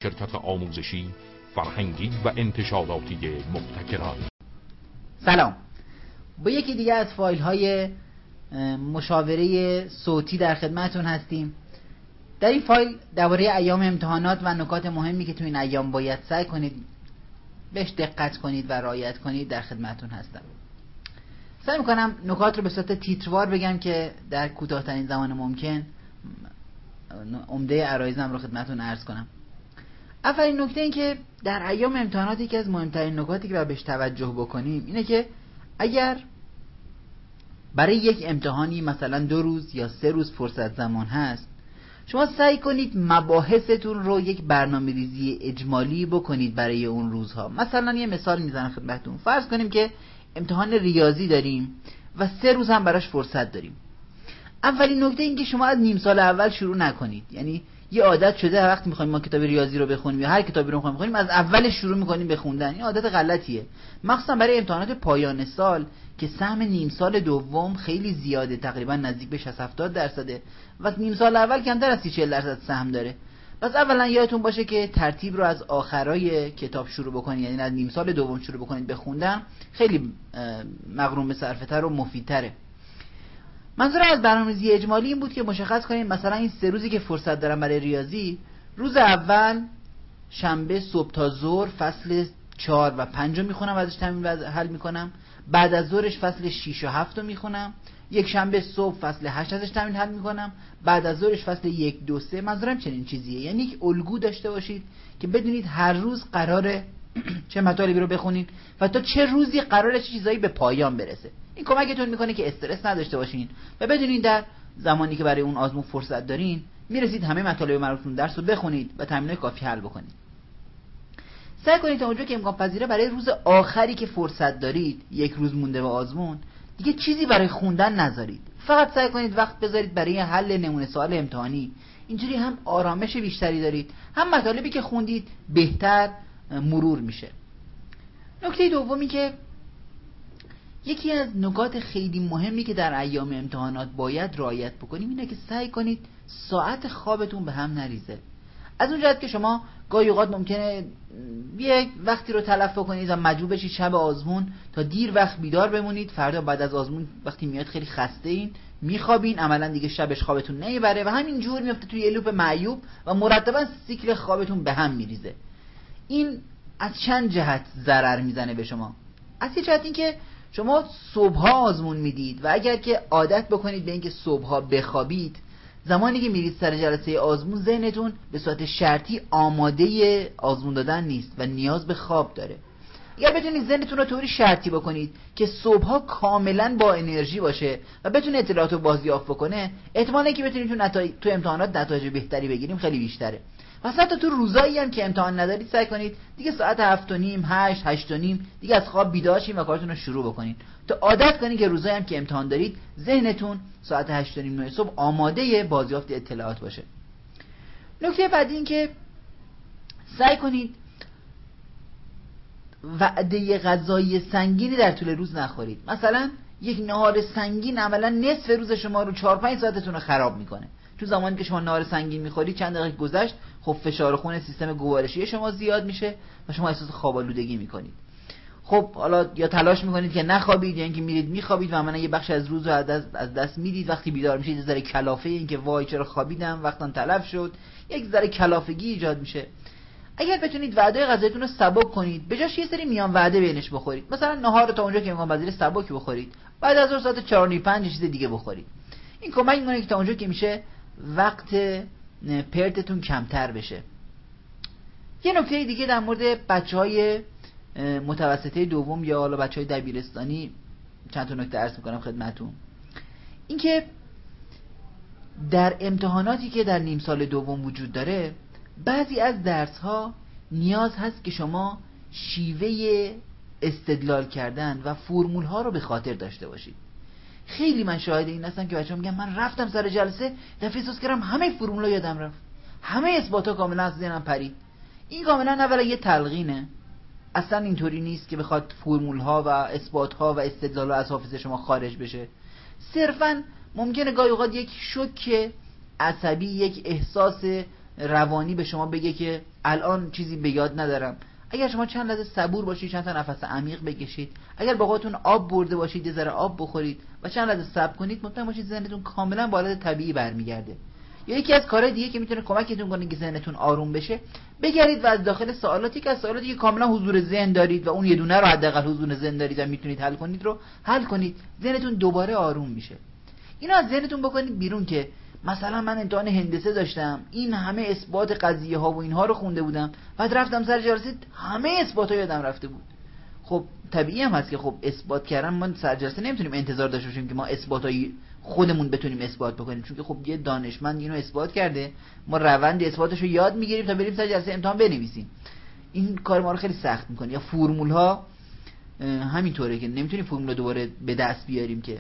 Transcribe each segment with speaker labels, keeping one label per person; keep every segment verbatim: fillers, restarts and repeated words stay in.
Speaker 1: شرکت آموزشی، فرهنگی و انتشاراتی مبتکران.
Speaker 2: سلام. با یکی دیگه از فایل های مشاوره صوتی در خدمتون هستیم. در این فایل درباره ایام امتحانات و نکات مهمی که تو این ایام باید سعی کنید بهش دقت کنید و رعایت کنید در خدمتون هستم. سعی میکنم نکات رو به صورت تیتروار بگم که در کوتاه‌ترین زمان ممکن عمده عرایزم رو خدمتون عرض کنم. اولین نکته این که در ایام امتحانات یکی از مهمترین نکاتی که باید بهش توجه بکنیم اینه که اگر برای یک امتحانی مثلا دو روز یا سه روز فرصت زمان هست، شما سعی کنید مباحثتون رو یک برنامه‌ریزی اجمالی بکنید برای اون روزها. مثلا یه مثال میزنم خدمتتون. فرض کنیم که امتحان ریاضی داریم و سه روز هم براش فرصت داریم. اولین نکته این که شما از نیم سال اول شروع نکنید. یعنی یه عادت شده وقتی میخوایم ما کتاب ریاضی رو بخونیم یا هر کتابی رو میخوایم بخونیم از اولش شروع میکنیم به خوندن. این عادت غلطیه، مخصوصا برای امتحانات پایان سال که سهم نیم سال دوم خیلی زیاده، تقریبا نزدیک به شصت هفتاد درصده و نیم سال اول کمتر از سی چهل درصد سهم داره. پس اولا یادتون باشه که ترتیب رو از آخرای کتاب شروع بکنید، یعنی از نیم سال دوم شروع بکنید به خوندن، خیلی مغروم به صرفه‌تر و مفیدتره. منظور از برنامه‌ریزی اجمالی این بود که مشخص کنیم مثلا این سه روزی که فرصت دارم برای ریاضی، روز اول شنبه صبح تا ظهر فصل چهار و پنج رو میخونم، ازش تمرین حل میکنم. بعد از ظهرش فصل شش و هفت رو میخونم. یک شنبه صبح فصل هشت ازش تمرین حل میکنم. بعد از ظهرش فصل یک دو سه. منظورم چنین چیزیه، یعنی یک الگو داشته باشید که بدونید هر روز قراره چه مطالبی رو بخونید و تا چه روزی قراره چه چیزایی به پایان برسه. این کمکتون میکنه که استرس نداشته باشین و بدونید در زمانی که برای اون آزمون فرصت دارین میرسید همه مطالب مربوط به درس رو بخونید و تمرینات کافی حل بکنید. سعی کنید تا اونجا که امکان پذیره برای روز آخری که فرصت دارید، یک روز مونده به آزمون، دیگه چیزی برای خوندن نذارید. فقط سعی کنید وقت بذارید برای حل نمونه سوال امتحانی. اینجوری هم آرامش بیشتری دارید، هم مطالبی که خوندید بهتر مرور میشه. نکته دومی که یکی از نکات خیلی مهمی که در ایام امتحانات باید رعایت بکنیم اینه که سعی کنید ساعت خوابتون به هم نریزه. از اون جهت که شما گاهی اوقات ممکنه یک وقتی رو تلف کنید و مجبور بشید شب آزمون تا دیر وقت بیدار بمونید، فردا بعد از آزمون وقتی میاد خیلی خسته این میخوابین، عملا دیگه شبش خوابتون نمیبره و همین جور میفته توی لوپ معیوب و مرتبا سیکل خوابتون به هم میریزه. این از چند جهت ضرر میزنه به شما. از یه جهت این که شما صبحها آزمون میدید و اگر که عادت بکنید به اینکه صبحها بخوابید، زمانی که میرید سر جلسه آزمون ذهنتون به صورت شرطی آماده آزمون دادن نیست و نیاز به خواب داره. اگر بتونید ذهنتون رو طوری شرطی بکنید که صبحها کاملا با انرژی باشه و بتونه اطلاعات رو بازیافت بکنه، احتمالاً که بتونید تو, نتای... تو امتحانات نتایج بهتری بگیریم خیلی بیشتره. و حتی تو روزایی هم که امتحان ندارید سعی کنید دیگه ساعت هفت و نیم، هشت، هشت و نیم دیگه از خواب بیدار شید و کارتون رو شروع بکنید. تا عادت کنید که روزایی هم که امتحان دارید ذهنتون ساعت هشت و نیم، نه صبح آماده بازیافت اطلاعات باشه. نکته بعدی این که سعی کنید وعده غذایی سنگینی در طول روز نخورید. مثلا یک نهار سنگین عملا نصف روز شما رو چهار پنج ساعتتون رو خراب میکنه. تو زمانی که شما نهار سنگین میخورید چند دقیقه گذشت خب فشار خون سیستم گوارشی شما زیاد میشه و شما احساس خواب آلودگی میکنید. خب حالا یا تلاش میکنید که نخوابید یا اینکه میرید میخوابید و عملا یه بخش از روز رو از دست, از دست میدید. وقتی بیدار میشید یه ذره کلافه، این که وای چرا خوابیدم، وقتم تلف شد، یک ذره کلافگی ایجاد میشه. اگر بتونید وعده غذایتون رو سبک کنید، به جاش یه سری میان وعده بینش بخورید. مثلا نهار تا اونجا که امکان پذیر سبک بخورید، بعد از اون ساعت چهار و پنج چیز دیگه بخورید. این کمک میکنه که تا اونجا که میشه وقت پرتتون کمتر بشه. یه نکته دیگه در مورد بچهای متوسطه دوم یا حالا بچهای دبیرستانی چند تا نکته عرض میکنم خدمتتون. این که در امتحاناتی که در نیم سال دوم وجود داره، بعضی از درس ها نیاز هست که شما شیوه استدلال کردن و فرمول ها رو به خاطر داشته باشید. خیلی من شاهد این هستم که بچه‌ها میگن من رفتم سر جلسه دفعه احساس کردم همه فرمولا یادم رفت، همه اثبات‌ها کاملا از ذهنم پرید. این کاملا اولا یه تلقینه، اصلا اینطوری نیست که بخواد فرمول‌ها و اثبات‌ها و استدلال‌ها از حافظه شما خارج بشه. صرفاً ممکنه گاهی اوقات یک شوک عصبی، یک احساس روانی به شما بگه که الان چیزی به یاد ندارم. اگر شما چند لحظه صبور باشید، چند تا نفس عمیق بکشید، اگر با خودتون آب برده باشید، یه ذره آب بخورید و چند لحظه صبر کنید، مطمئن باشید ذهنتون کاملا به حالت طبیعی برمیگرده. یا یکی از کارهای دیگه که میتونه کمکتون کنه که ذهنتون آروم بشه، بگرید و از داخل سوالاتی که از سوالاتی که کاملا حضور ذهن دارید و اون یه دونه رو حداقل حضور ذهن دارید و میتونید حل کنید رو حل کنید، ذهنتون دوباره آروم میشه. اینا از ذهنتون بکنید بیرون که مثلا من امتحان هندسه داشتم، این همه اثبات قضیه ها و اینها رو خونده بودم، بعد رفتم سر جلسه همه اثبات ها یادم رفته بود. خب طبیعی هم هست که خب اثبات کردن ما سر جلسه نمیتونیم انتظار داشته باشیم که ما اثباتای خودمون بتونیم اثبات بکنیم، چون که خب یه دانشمند اینو اثبات کرده، ما روند اثباتش رو یاد میگیریم تا بریم سر جلسه امتحان بنویسیم. این کار ما رو خیلی سخت میکنه. یا فرمول ها همینطوره که نمیتونیم فرمول رو دوباره به دست بیاریم که.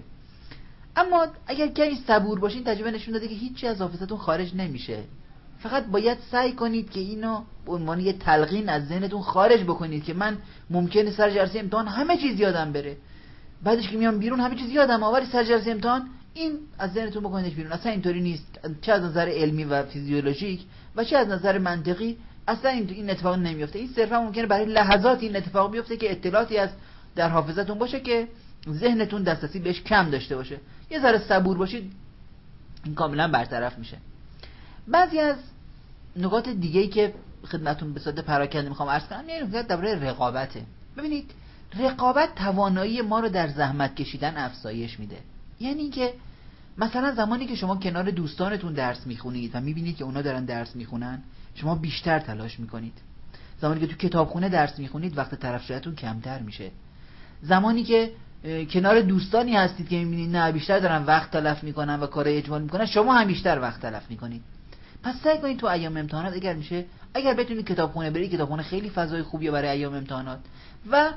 Speaker 2: اما اگر کمی صبور باشین، تجربه نشون داده که هیچی از حافظتون خارج نمیشه. فقط باید سعی کنید که اینو به عنوان یه تلقین از ذهنتون خارج بکنید که من ممکنه سر جلسه امتحان همه چیز یادم بره، بعدش که میام بیرون همه چیز یادم آوری سر جلسه امتحان این از ذهنتون بکنیدش بیرون. اصلا اینطوری نیست، چه از نظر علمی و فیزیولوژیک و چه از نظر منطقی اصلا این این اتفاق نمیفته. این صرفا ممکنه برای لحظات این اتفاق بیفته که اطلاعاتی از در حافظتون باشه که ذهنتون دسترسی بهش کم داشته باشه. یه ذره صبور باشید این کاملا برطرف میشه. بعضی از نکات دیگه‌ای که خدمتتون به صورت پراکنده میخوام عرض کنم، یه نکته درباره رقابته. ببینید رقابت توانایی ما رو در زحمت کشیدن افزایش میده. یعنی اینکه مثلا زمانی که شما کنار دوستانتون درس میخونید و میبینید که اونا دارن درس میخونن، شما بیشتر تلاش میکنید. زمانی که تو کتابخونه درس میخونید، وقت طرف شدتون کمتر میشه. زمانی که کنار دوستانی هستید که میبینید نه بیشتر دارن وقت تلف میکنن و کارهای اجباری میکنن، شما هم بیشتر وقت تلف میکنید. پس سعی کنید تو ایام امتحانات اگر میشه، اگر بتونید کتابخونه برید، کتابخونه خیلی فضای خوبیه برای ایام امتحانات. و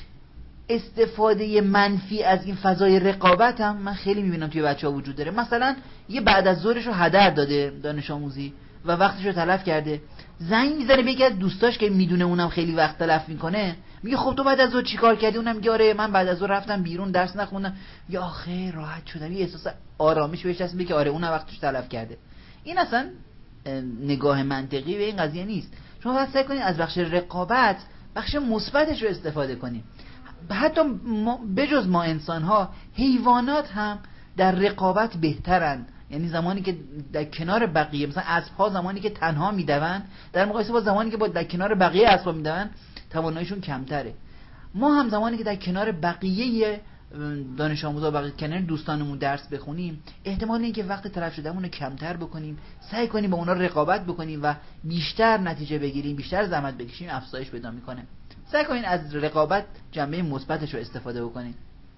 Speaker 2: استفاده منفی از این فضای رقابت هم من خیلی میبینم توی بچه‌ها وجود داره. مثلا یه بعد از ظهرش رو هدر داده دانش آموزی و وقتش رو تلف کرده، زنگ میزنه به یکی از دوستاش که میدونه اونم خیلی وقت تلف میکنه، میگه خب تو بعد از ظهر چیکار کردی؟ اونم میگه آره من بعد از ظهر رفتم بیرون درس نخوندم. یا آخه راحت شدم، یه احساس آرامش بهش دست میده که آره اونم وقتش تلف کرده. این اصلا نگاه منطقی به این قضیه نیست. شما باید سعی کنید از بخش رقابت بخش مثبتش رو استفاده کنید. حتی ما بجز ما انسان ها، حیوانات هم در رقابت بهترن. یعنی زمانی که در کنار بقیه، مثلا اسب‌ها زمانی که تنها میدوند در مقایسه با زمانی که با در کنار بقیه اسب‌ها میدوند تواناییشون کمتره. ما هم زمانی که در کنار بقیه دانش آموزا و بقیه کنار دوستانمون درس بخونیم، احتمال اینکه وقت تلف شدهمون رو کمتر بکنیم، سعی کنیم با اونا رقابت بکنیم و بیشتر نتیجه بگیریم، بیشتر زحمت بکشیم، افزایش پیدا میکنه. سعی کنین از رقابت جنبه مثبتش رو استفاده بکنین.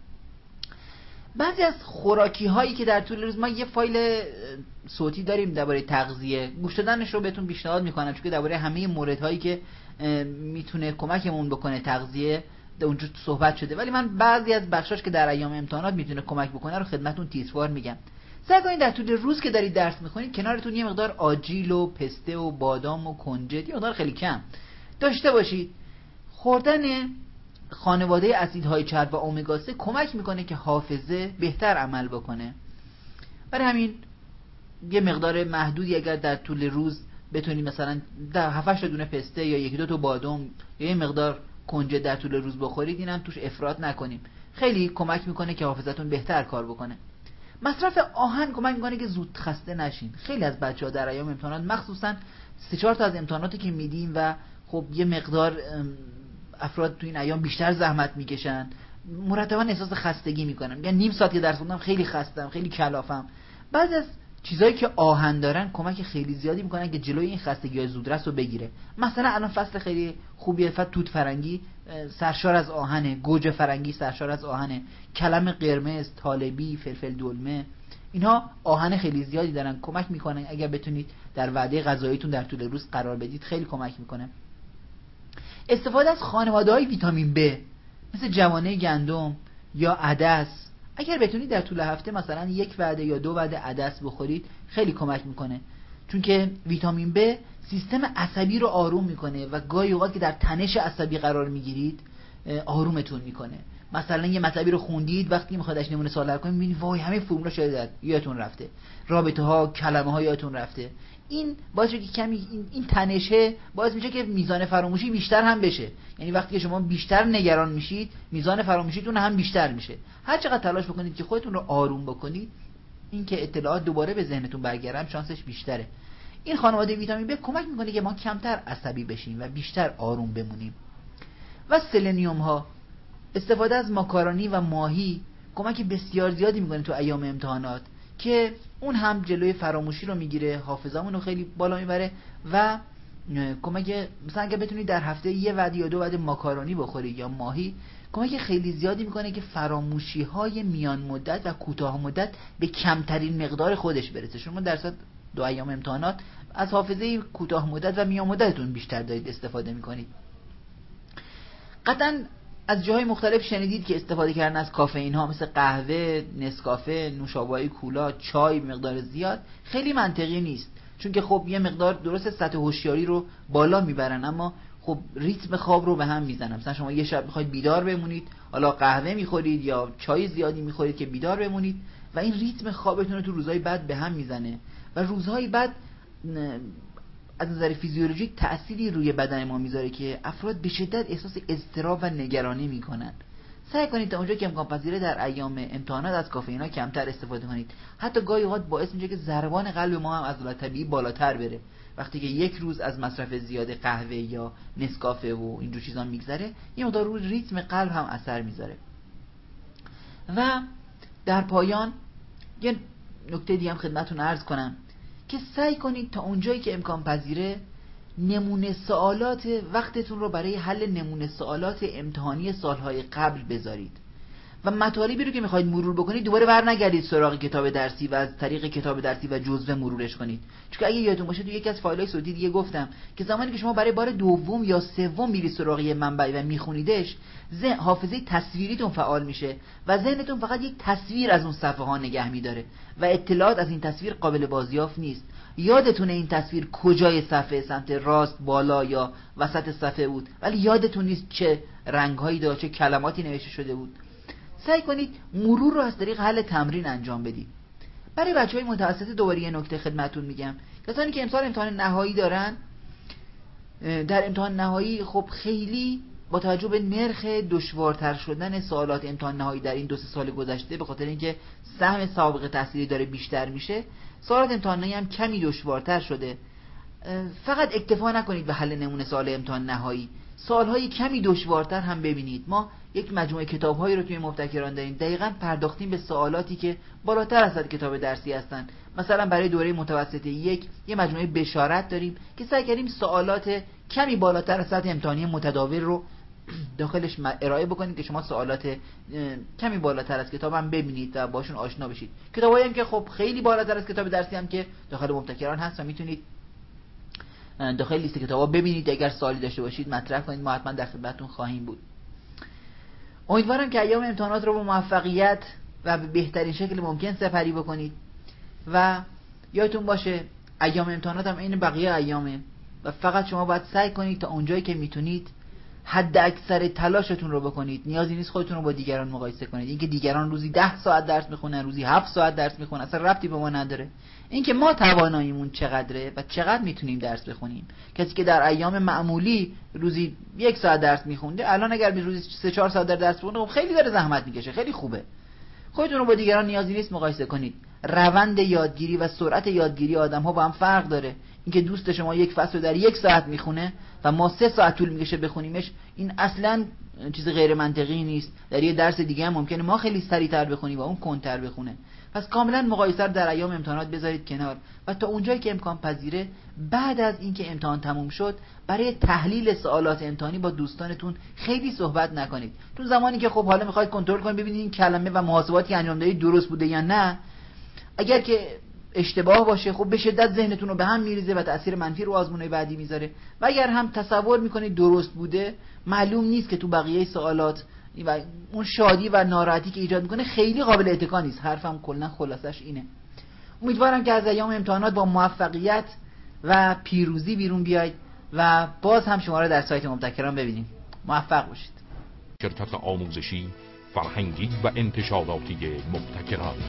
Speaker 2: بعضی از خوراکی هایی که در طول روز، ما یه فایل صوتی داریم درباره تغذیه، گوش دادنش رو بهتون پیشنهاد میکنم، چون که درباره همه موردهایی که میتونه کمکمون بکنه تغذیه اونجا صحبت شده، ولی من بعضی از بخشاش که در ایام امتحانات میتونه کمک بکنه رو خدمتتون تیتروار میگم. سعی کنید در طول روز که دارید درس میخونید کنارتون یه مقدار آجیل و پسته و بادام و کنجد، یه مقدار خیلی کم داشته باشید. خوردن خانواده اسیدهای چرب و امگا سه کمک میکنه که حافظه بهتر عمل بکنه. برای همین یه مقدار محدودی اگر در طول روز بتونید مثلا هفت هشت دونه پسته یا یک دو تا بادام یا یه مقدار کنجد در طول روز بخورید، اینم توش افراط نکنیم، خیلی کمک میکنه که حافظتون بهتر کار بکنه. مصرف آهن کمک میکنه که زود خسته نشین. خیلی از بچه‌ها در ایام امتحانات، مخصوصا سه چهار تا از امتحاناتی که میدیم و خب یه مقدار افراد تو این ایام بیشتر زحمت میکشن، مرتبا احساس خستگی میکنن، میگن نیم ساعت که درس خوندم خیلی خستم، خیلی کلافم. بعضی از چیزایی که آهن دارن کمک خیلی زیادی میکنن که جلوی این خستگی‌های زودرس رو بگیره. مثلا الان فصل خیلی خوبیه، فصل توت فرنگی سرشار از آهنه، گوجه فرنگی سرشار از آهنه، کلم قرمز، طالبی، فلفل دلمه، اینها آهن خیلی زیادی دارن، کمک میکنن. اگر بتونید در وعده غذاییتون در طول روز قرار بدید خیلی کمک میکنه. استفاده از خانواده‌های ویتامین ب مثل جوانه گندم یا عدس، اگر بتونید در طول هفته مثلا یک وعده یا دو وعده عدس بخورید خیلی کمک میکنه، چون که ویتامین ب سیستم عصبی رو آروم میکنه و گاهی اوقات که در تنش عصبی قرار میگیرید آرومتون میکنه. مثلا یه مطلبی رو خوندید، وقتی میخواد اش نمونه سوال حل کنید میبینید وای همه فرمولا شده یادتون رفته، رابطه ها، کلمه ها یادتون رفته. این باعث میشه که کمی این, این تنشه باعث میشه که میزان فراموشی بیشتر هم بشه. یعنی وقتی که شما بیشتر نگران میشید میزان فراموشیتون هم بیشتر میشه. هر چقدر تلاش بکنید که خودتون رو آروم بکنید، این که اطلاعات دوباره به ذهنتون برگردن شانسش بیشتره. این خانواده ویتامین ب کمک میکنه که ما کمتر عصبی بشیم و بیشتر آروم بمونیم. و سلنیوم ها، استفاده از ماکارونی و ماهی کمک بسیار زیادی میکنه تو ایام امتحانات که اون هم جلوی فراموشی رو میگیره، حافظمون رو خیلی بالا میبره و کمک مثلا اگه بتونید در هفته یه وعده یا دو وعده ماکارونی بخورید یا ماهی، کمک خیلی زیادی میکنه که فراموشی های میان مدت و کوتاه مدت به کمترین مقدار خودش برسه. شما در صورت دو ایام امتحانات از حافظه کوتاه مدت و میان مدتتون بیشتر دارید استفاده میکنید. قطعا از جاهای مختلف شنیدید که استفاده کردن از کافئین ها مثل قهوه، نسکافه، نوشابه‌های کولا، چای مقدار زیاد خیلی منطقی نیست، چون که خب یه مقدار درست سطح هوشیاری رو بالا میبرن اما خب ریتم خواب رو به هم میزنن. مثلا شما یه شب میخواید بیدار بمونید، حالا قهوه میخورید یا چای زیادی میخورید که بیدار بمونید و این ریتم خوابتون رو تو روزهای بعد به هم میزنه و روزهای بعد از نظر فیزیولوژیک تأثیری روی بدن ما میذاره که افراد به شدت احساس اضطراب و نگرانی میکنن. سعی کنید تا اونجا که امکان پذیره در ایام امتحانات از کافئین ها کمتر استفاده کنید. حتی گاهی اوقات باعث میشه که ضربان قلب ما هم از حالت طبیعی بالاتر بره. وقتی که یک روز از مصرف زیاد قهوه یا نسکافه و اینجور چیزا میگذره، یه مقدار روی ریتم قلب هم اثر میذاره. و در پایان یه نکته دیگه هم خدمتتون عرض کنم که سعی کنید تا اونجایی که امکان پذیره نمونه سوالات وقتتون رو برای حل نمونه سوالات امتحانی سالهای قبل بذارید و مطالبی رو که میخواید مرور بکنید دوباره برنگردید سراغ کتاب درسی و از طریق کتاب درسی و جزوه مرورش کنید. چون اگه یادتون باشه تو یکی از فایل‌های صوتی دیگه گفتم که زمانی که شما برای بار دوم یا سوم میرید سراغ یه منبع و میخونیدش، ذهن حافظه تصویریتون فعال میشه و ذهنتون فقط یک تصویر از اون صفحه ها نگه میداره و اطلاعات از این تصویر قابل بازیافت نیست. یادتونه این تصویر کجای صفحه، سمت راست، بالا یا وسط صفحه بود، ولی یادتون نیست چه رنگ‌هایی داشت، چه کلماتی نوشته شده بود. سعی کنید مرور رو از طریق حل تمرین انجام بدید. برای بچهای متوسطه دوباره یه نکته خدمتتون میگم. کسانی که امسال امتحان نهایی دارن، در امتحان نهایی خب خیلی با توجه به نرخ دشوارتر شدن سوالات امتحان نهایی در این دو سه سال گذشته، به خاطر اینکه سهم سابقه تحصیلی داره بیشتر میشه، سوالات امتحان نهایی هم کمی دشوارتر شده. فقط اکتفا نکنید به حل نمونه سوال امتحان نهایی، سوالهای کمی دشوارتر هم ببینید. ما یک مجموعه کتاب‌هایی رو توی مبتکران داریم دقیقاً پرداختیم به سوالاتی که بالاتر از کتاب درسی هستن. مثلا برای دوره متوسطه یک یه مجموعه بشارت داریم که سعی کردیم سوالات کمی بالاتر از سطح امتحانی متداول رو داخلش ارائه بکنید که شما سوالات کمی بالاتر از کتاب هم ببینید و باشون آشنا بشید. کتابایی هم که خب خیلی بالاتر از کتاب درسی هم که داخل مبتکران هست و میتونید داخل لیست کتابا ببینید. اگر سوالی داشته باشید مطرح کنید، ما حتما در خدمتتون خواهیم بود. امیدوارم که ایام امتحانات رو با موفقیت و به بهترین شکل ممکن سپری بکنید و یادتون باشه ایام امتحانات هم این بقیه ایامه و فقط شما باید سعی کنید تا اونجایی که میتونید حد اکثر تلاشتون رو بکنید. نیازی نیست خودتون رو با دیگران مقایسه کنید. اینکه دیگران روزی ده ساعت درس میخونن، روزی هفت ساعت درس میخونن، اصلا ربطی به ما نداره. اینکه ما تواناییمون چقدره و چقدر میتونیم درس بخونیم. کسی که در ایام معمولی روزی یک ساعت درس میخونده، الان اگر به روزی سه چهار ساعت درس بخونه خب خیلی داره زحمت میکشه، خیلی خوبه. خودتون رو با دیگران نیازی نیست مقایسه کنید. روند یادگیری و سرعت یادگیری آدم‌ها با هم فرق داره. اینکه دوست شما یک فصل رو در یک ساعت میخونه و ما سه ساعت طول میکشه بخونیمش، این اصلا چیز غیر منطقی نیست. در یه درس دیگه هم ممکنه ما خیلی سریعتر بخونیم و اون کنتر بخونه. پس کاملا مقایسه در ایام امتحانات بذارید کنار و تا اونجایی که امکان پذیره بعد از اینکه امتحان تموم شد برای تحلیل سوالات امتحانی با دوستانتون خیلی صحبت نکنید. تو زمانی که خب حالا میخواید کنترل کنید ببینید این کلمه و محاسباتی که انجام دادید درست بوده یا نه، اگر که اشتباه باشه خب به شدت ذهنتون رو به هم میریزه و تأثیر منفی رو آزمونهای بعدی میذاره. و اگر هم تصور میکنید درست بوده، معلوم نیست که تو بقیه سوالات و اون شادی و ناراحتی که ایجاد میکنه خیلی قابل اتکا نیست. حرفم کلا خلاصش اینه. امیدوارم که از ایام امتحانات با موفقیت و پیروزی بیرون بیاید و باز هم شما رو در سایت مبتکران ببینیم. موفق باشید.
Speaker 1: شرکت آموزشی، فرهنگی و انتشاراتی مبتکران.